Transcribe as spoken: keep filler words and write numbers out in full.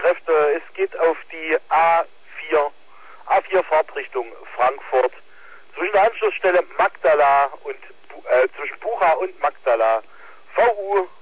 Kräfte. Es geht auf die A vier, A vier Fahrtrichtung Frankfurt. Zwischen der Anschlussstelle Magdala und, äh, zwischen Bucha und Magdala. V U